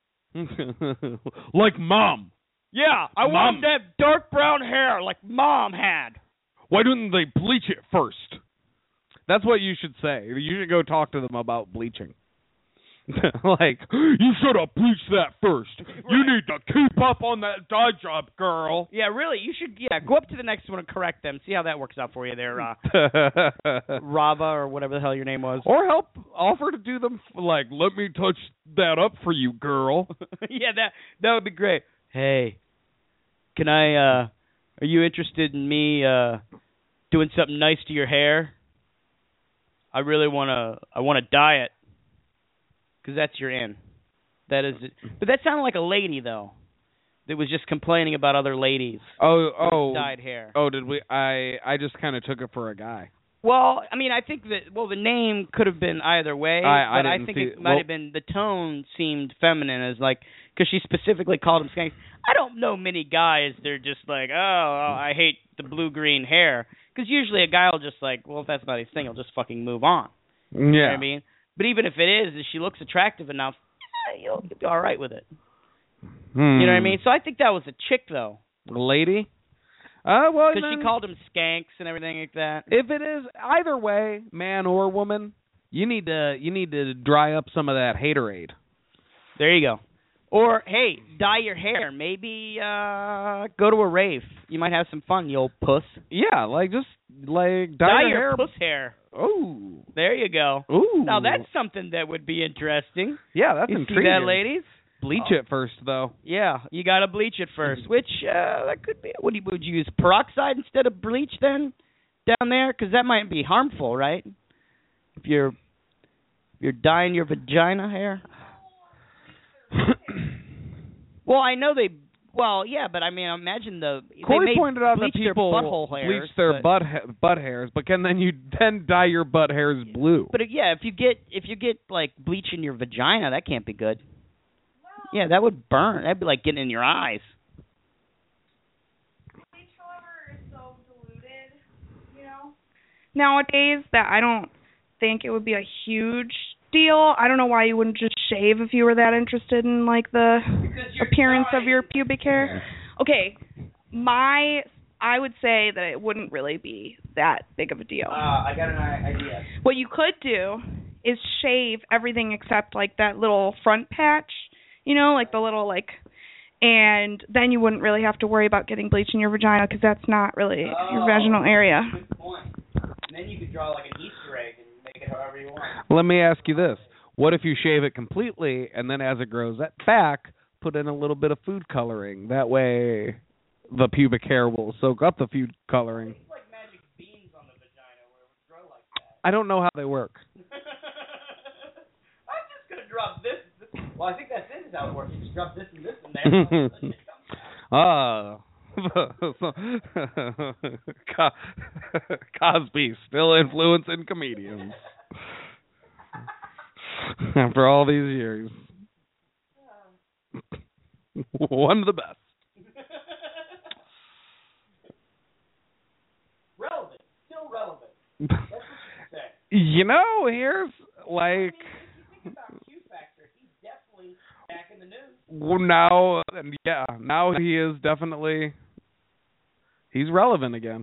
Like Mom. Yeah, I Mom. want them to have dark brown hair like Mom had. Why didn't they bleach it first? That's what you should say. You should go talk to them about bleaching. Like, you should have bleached that first. Right. You need to keep up on that dye job, girl. Yeah, really, you should, yeah, go up to the next one and correct them. See how that works out for you there, uh, Rava, or whatever the hell your name was. Or help, offer to do them, like, let me touch that up for you, girl. Yeah, that that would be great. Hey, can I, uh, are you interested in me, uh, doing something nice to your hair? I really want to, I want to dye it. Because that's your in. That is it. But that sounded like a lady, though, that was just complaining about other ladies. Oh, oh. Dyed hair. Oh, did we? I I just kind of took it for a guy. Well, I mean, I think that, well, the name could have been either way. I, I but I didn't think see, it might well, have been, the tone seemed feminine, as like, because she specifically called him skank. I don't know many guys, they're just like, oh, I hate the blue-green hair. Because usually a guy will just like, well, if that's not his thing, he'll just fucking move on. Yeah. You know what I mean? But even if it is, if she looks attractive enough, yeah, you'll, you'll be all right with it. Hmm. You know what I mean? So I think that was a chick, though. A lady? Uh, well, Because then, she called them skanks and everything like that. if it is either way, man or woman, you need to you need to dry up some of that haterade. There you go. Or, hey, dye your hair. Maybe uh, go to a rave. You might have some fun, you old puss. Yeah, like just like dye, Dye your, your hair. puss hair. Oh, There you go. ooh. Now, that's something that would be interesting. yeah, that's You intriguing. see that, ladies? Bleach Oh. it first, though. Yeah, you got to bleach it first, which uh, that could be. What do you, would you use peroxide instead of bleach then down there? Because that might be harmful, right? If you're if you're dyeing your vagina hair. Well, I know they. Well, yeah, but I mean, imagine the. Corey they may pointed out bleach that people their butthole hairs, bleach their but, butt ha- butt hairs, but can then you then dye your butt hairs blue? But yeah, if you get if you get like bleach in your vagina, that can't be good. Yeah, that would burn. That'd be like getting in your eyes. Bleach, however, is so diluted, you know. Nowadays, that I don't think it would be a huge deal. I don't know why you wouldn't just shave if you were that interested in like the appearance of your pubic hair. Okay, my I would say that it wouldn't really be that big of a deal. Uh, I got an idea. What you could do is shave everything except like that little front patch, you know, like the little like, and then you wouldn't really have to worry about getting bleach in your vagina because that's not really Oh, your vaginal area. Good point. And then you could draw like an Easter egg and make it however you want. Let me ask you this: what if you shave it completely, and then as it grows back, put in a little bit of food coloring? That way, the pubic hair will soak up the food coloring. It's like magic beans on the vagina where it would grow like that. I don't know how they work. I'm just gonna drop this. Well, I think that's it. Is how it works. You just drop this and this in there. And it comes out. Ah. Co- Cosby still influencing comedians after all these years. One of the best. Relevant. Still relevant. That's what you say. You know, here's like I mean, if you think about Q Factor, he's definitely back in the news. well, now, yeah, now he is definitely he's relevant again.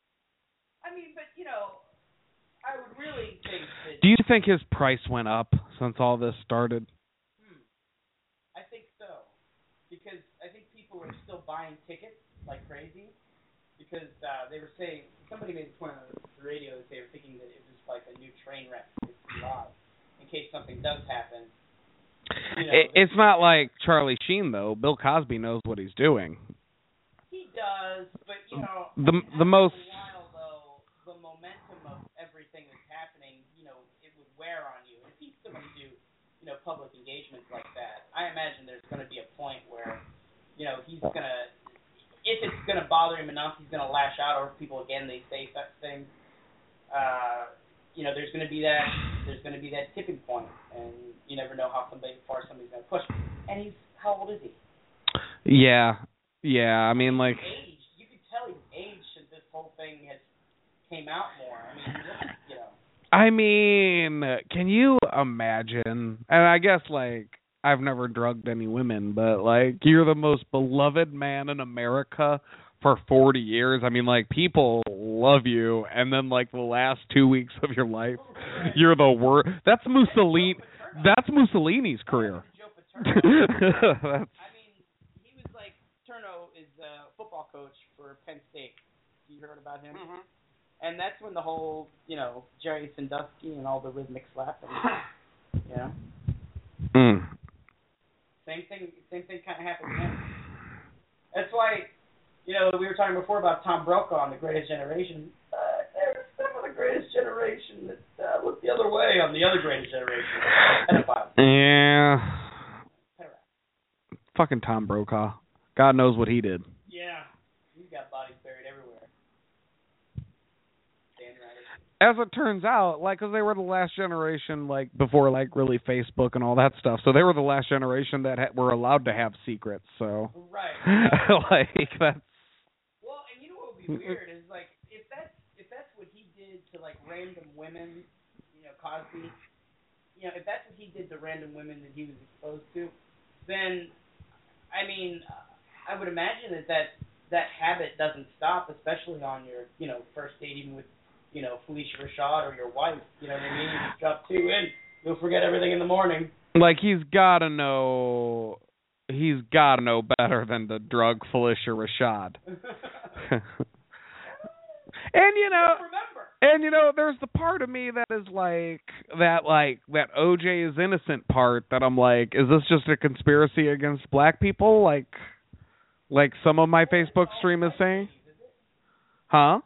I mean, but you know, I would really think that. Do you think his price went up since all this started? Hmm. I think so, because I think people are still buying tickets like crazy, because uh, they were saying somebody made the point on the radio that they were thinking that it was like a new train wreck for live in case something does happen. You know, It, it's not like Charlie Sheen though. Bill Cosby knows what he's doing. he does, but you know, The I mean, the after most a while though, the momentum of everything that's happening, you know, it would wear on you. If he's still going to do, you know, public engagements like that, I imagine there's going to be a point where, you know, he's going to, if it's going to bother him enough, he's going to lash out over people again. They say such things. Uh, you know, there's going to be that. There's going to be that tipping point, and you never know how somebody far somebody's going to push. And he's how old is he? yeah yeah. I mean like Age. You could tell he's aged since this whole thing has came out more. I mean, he looks, you know. I mean, can you imagine? And I guess like I've never drugged any women, but like you're the most beloved man in America for forty years. I mean, like people love you, and then like the last two weeks of your life, you're the worst. That's Mussolini. That's Mussolini's career. Joe Paterno. That's, I mean, he was like Paterno is a football coach for Penn State. You heard about him? Mhm. And that's when the whole, you know, Jerry Sandusky and all the rhythmic slapping. You know, mm. same thing. Same thing kind of happened to him. That's why, you know, we were talking before about Tom Brokaw on The Greatest Generation. Uh, there's some of the Greatest Generation that uh, look the other way on the other Greatest Generation. Pedophiles. Yeah. Pedophiles. Fucking Tom Brokaw. God knows what he did. Yeah, he's got bodies buried everywhere. Dan Ryder. As it turns out, like, 'cause they were the last generation, like, before, like, really Facebook and all that stuff. So they were the last generation that ha- were allowed to have secrets. So, Right. like, that's. Well, and you know what would be weird is like if that's if that's what he did to like random women, you know, Cosby, you know, if that's what he did to random women that he was exposed to, then I mean, I would imagine that that that habit doesn't stop, especially on your, you know, first date, even with, you know, Felicia Rashad or your wife. You know what I mean? You just drop two in, you'll forget everything in the morning. Like, he's got to know, he's got to know better than to drug Felicia Rashad. And, you know, and, you know, there's the part of me that is like, that, like, that O J is innocent part that I'm like, is this just a conspiracy against black people? Like, like some of my Facebook stream is saying? Huh?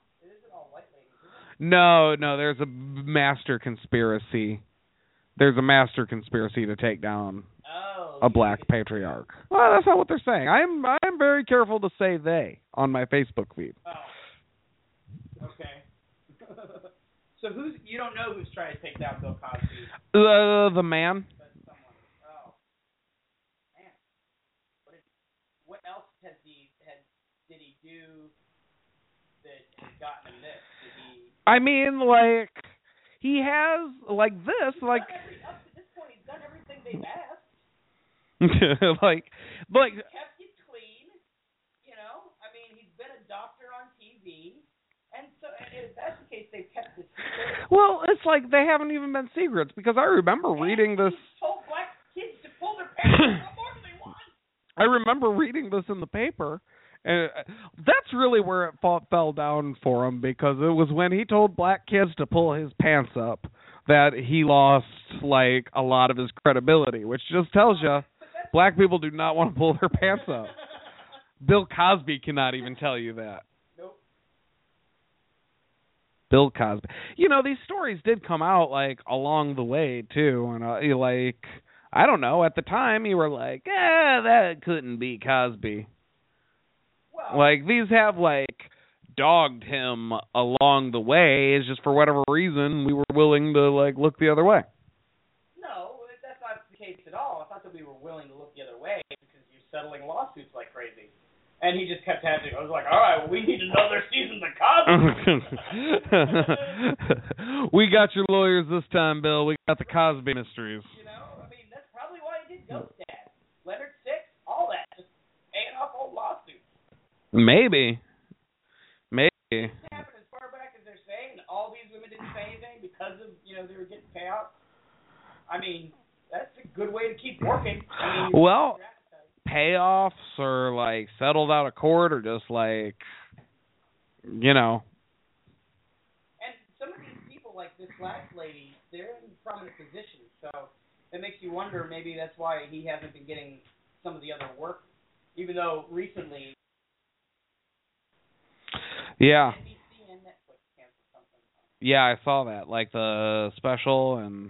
No, no, there's a master conspiracy. There's a master conspiracy to take down a black patriarch. Well, that's not what they're saying. I'm, I'm very careful to say they on my Facebook feed. Oh. Okay. So who's you don't know who's trying to take down Bill Cosby? Uh, the man. But someone. Oh. Man. What, did, what else has he had did he do that has gotten him this? Did he I mean, like he has like this, he's like every, up to this point he's done everything they've asked. like like He's kept it clean, you know? I mean, he's been a doctor on T V. And so, and if that's the case, they've kept it secret. Well, it's like they haven't even been secrets because I remember reading this. He's told black kids to pull their pants. What more do they want? I remember reading this in the paper, and that's really where it fall, fell down for him because it was when he told black kids to pull his pants up that he lost like a lot of his credibility, which just tells you black people do not want to pull their pants up. Bill Cosby cannot even tell you that. Bill Cosby. You know, these stories did come out, like, along the way, too. And, uh, you, like, I don't know, at the time, you were like, eh, that couldn't be Cosby. Well, like, these have, like, dogged him along the way. It's just for whatever reason, we were willing to, like, look the other way. No, that's not the case at all. I thought that we were willing to look the other way because you're settling lawsuits like crazy. And he just kept having, I was like, all right, well, we need another season of Cosby. We got your lawyers this time, Bill. We got the Cosby mysteries. You know, I mean, that's probably why he did Ghost Dad. Leonard Six, all that. Just paying off old lawsuits. Maybe. Maybe. It happened as far back as they're saying, and all these women didn't say anything because of, you know, they were getting payouts. I mean, that's a good way to keep working. I mean, well... payoffs or like settled out of court or just like, you know. And some of these people, like this last lady, they're in prominent positions, so it makes you wonder maybe that's why he hasn't been getting some of the other work, even though recently. Yeah. N B C and Netflix canceled something. Yeah, I saw that, like the special and.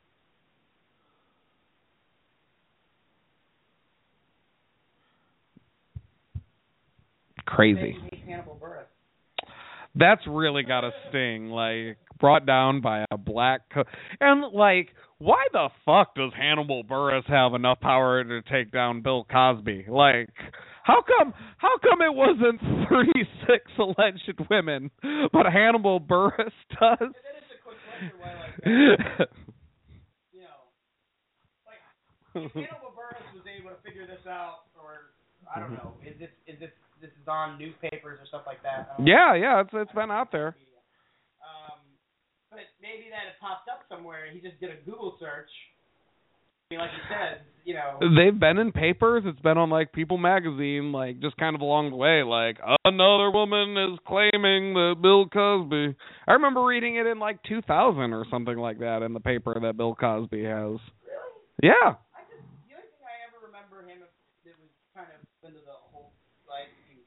Crazy. That's really got a sting, like brought down by a black co- and like why the fuck does Hannibal Buress have enough power to take down Bill Cosby? Like how come how come it wasn't thirty-six alleged women, but Hannibal Buress does? And then it's a quick lecture why like that. You know, like if Hannibal Buress was able to figure this out, or I don't know, is this is this this is on newspapers or stuff like that? Yeah, yeah, it's it's been out there. Um, but maybe that it popped up somewhere. He just did a Google search. I mean, like you said, you know. They've been in papers. It's been on like People magazine, like just kind of along the way. Like another woman is claiming that Bill Cosby. I remember reading it in like two thousand or something like that in the paper that Bill Cosby has. Really? Yeah. I just the only thing I ever remember him that was kind of into the whole like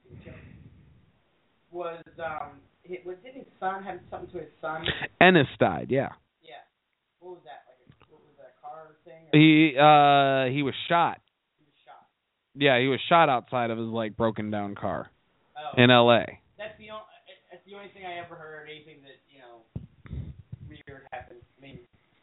was um it, was didn't his son have something to his son? Ennis died. Yeah. Yeah. What was that? Like a, what was that car thing? Or? He uh he was shot. He was shot. Yeah, he was shot outside of his like broken down car oh. in L A. That's the only that's the only thing I ever heard. Anything that you know weird happened. I mean.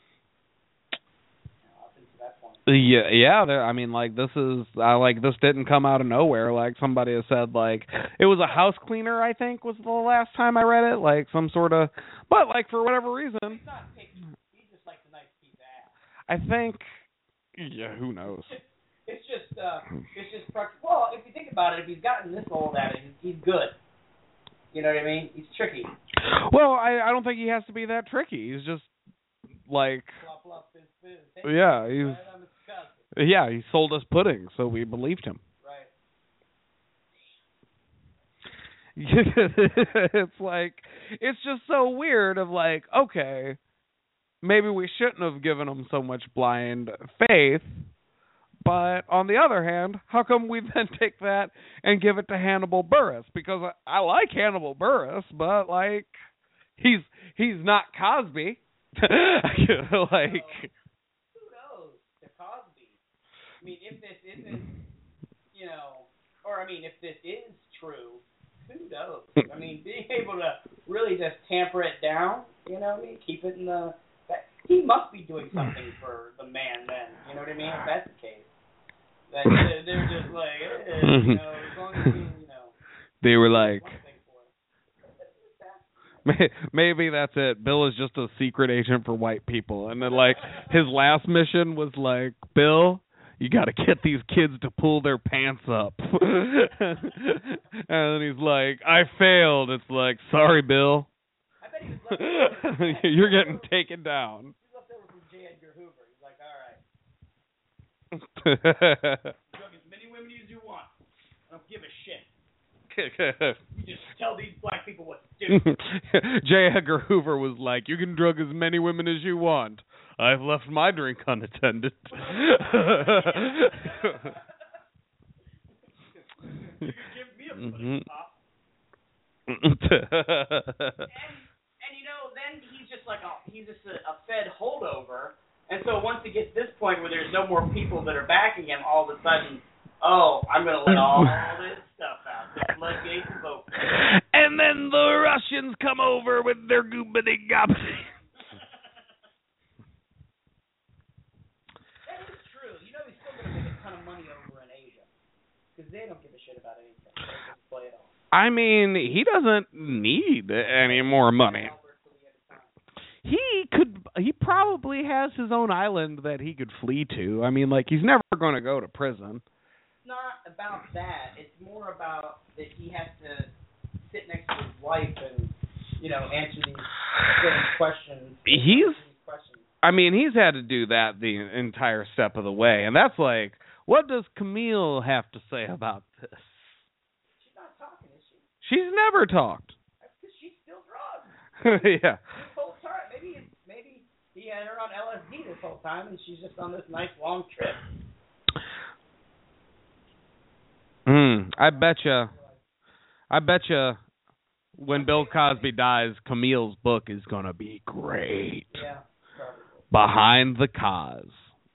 Yeah, yeah. I mean, like this is, uh, like this didn't come out of nowhere. Like somebody has said, like it was a house cleaner. I think was the last time I read it. Like some sort of, but like for whatever reason. He's not picky. He just likes a nice piece of ass. I think, yeah. Who knows? It's just, uh, uh, it's just practice. Well, if you think about it, if he's gotten this old at it, he's, he's good. You know what I mean? He's tricky. Well, I I don't think he has to be that tricky. He's just like Flop, flop, fizz, fizz. Hey, yeah, he's right, I'm disgusted. yeah, he sold us pudding, so we believed him. It's like it's just so weird of like, okay, maybe we shouldn't have given him so much blind faith, but on the other hand, how come we then take that and give it to Hannibal Buress? Because I, I like Hannibal Buress, but like he's he's not Cosby. Like who knows? The Cosby. I mean, if this isn't, you know, or I mean, if this is true. Who knows? I mean, being able to really just tamper it down, you know what I mean? Keep it in the... That, he must be doing something for the man then, you know what I mean? If that's the case. That they're, they're just like, eh, you know, as long as he, you know... They were like... Maybe that's it. Bill is just a secret agent for white people. And then, like, his last mission was like, Bill... You got to get these kids to pull their pants up. And then he's like, I failed. It's like, sorry, Bill. I bet he was left You're getting taken down. He's left over from J. Edgar Hoover. He's like, all right. Drug as many women as you want. I don't give a shit. You just tell these black people what to do. J. Edgar Hoover was like, you can drug as many women as you want. I've left my drink unattended. You could give me a mm-hmm. pop. and, and you know, then he's just like a, he's just a, a Fed holdover. And so once it gets this point where there's no more people that are backing him, all of a sudden, oh, I'm going to let all this stuff out. The floodgates is open. And then the Russians come over with their goobity gobbity. Because they don't give a shit about anything. They just play it all. I mean, he doesn't need any more money. He could. He probably has his own island that he could flee to. I mean, like, he's never going to go to prison. It's not about that. It's more about that he has to sit next to his wife and, you know, answer these certain questions. He's. These questions. I mean, he's had to do that the entire step of the way, and that's like. What does Camille have to say about this? She's not talking, is she? She's never talked. That's because she's still drugged. Yeah. This whole time, maybe maybe he had her on L S D this whole time, and she's just on this nice long trip. Hmm. I betcha. I betcha. When Bill Cosby dies, Camille's book is gonna be great. Yeah. Probably. Behind the Cos.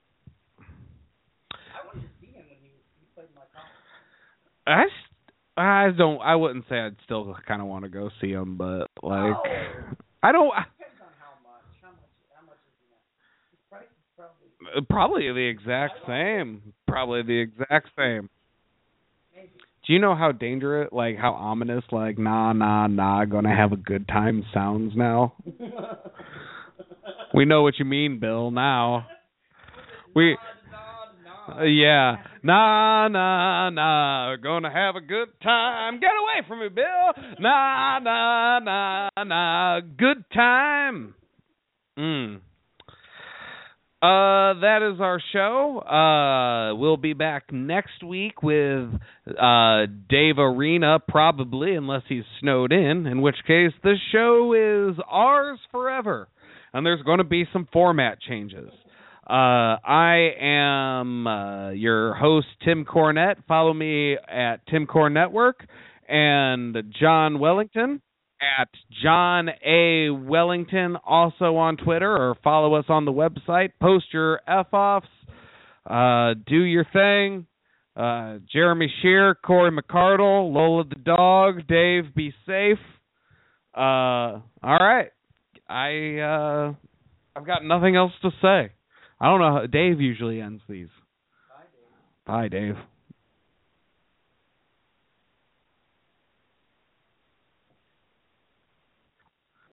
I, I don't. I wouldn't say I'd still kind of want to go see him, but like, oh. I don't. Depends on how much. How much? How much is he now? His price is probably. Probably the exact same. Probably the exact same. Maybe. Do you know how dangerous, like how ominous, like nah, nah, nah, gonna have a good time sounds now? We know what you mean, Bill. Now we. Uh, yeah. Nah, nah, nah. We're gonna have a good time. Get away from me, Bill. Nah, nah, nah, nah. Good time. Mm. Uh, that is our show. Uh, we'll be back next week with uh, Dave Arena, probably, unless he's snowed in, in which case the show is ours forever. And there's going to be some format changes. Uh, I am uh, your host, Tim Cornette. Follow me at Tim Core Network, and John Wellington at John A. Wellington, also on Twitter, or follow us on the website. Post your F-offs. Uh, do your thing. Uh, Jeremy Shear, Corey McCardle, Lola the dog, Dave, be safe. Uh, all right. I, uh, I've got nothing else to say. I don't know how Dave usually ends these. Bye, Dave. Bye, Dave.